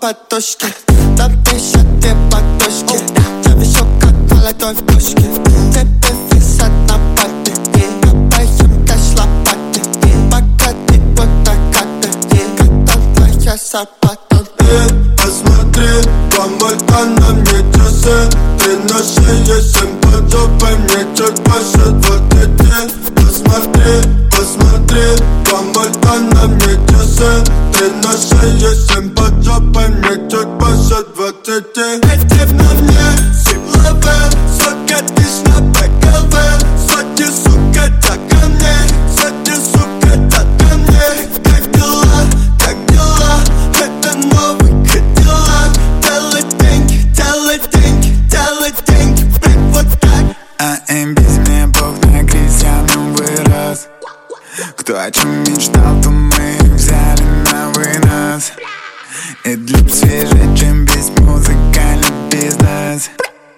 подушке. Напишет две подушки. Я вижу, как молодой в пушке. Тебе висят на пальце. Копаем кэш лопаты. Пока ты вот накаты. Когда твоя зарплата. Посмотри, помолта на мне часы. Ты на шее, 7 под жопой, мне чуть больше 20. Посмотри, помолта на мне часы. Ты на шее, 7 под жопой, мне чуть больше 20. Эти на мне силовые, сука, ты ж на ПКВ. Сотни, сука, так ко мне, сотни, сука, так ко мне. Как дела, как дела, это новый Кадиллак. Делай деньги, делай деньги, делай деньги, блин, вот так. А им без меня бог на крестьянам вырос. Кто о чем мечтал, то мы взяли на вынос. И для свежее, чем весь музыкальный бизнес.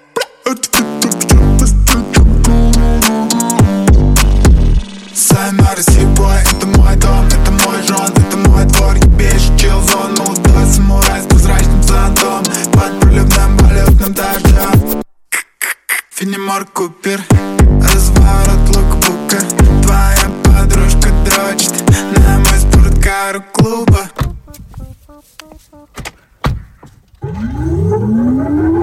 Сайна Россия, это мой дом, это мой жон, это мой двор. Ебейший чилзон, молодой самурай с прозрачным зонтом. Под проливным валютным дождем. Фенимор Купер, разворот лукбука. Твоя подружка дрочит на мой спорткар у клуба.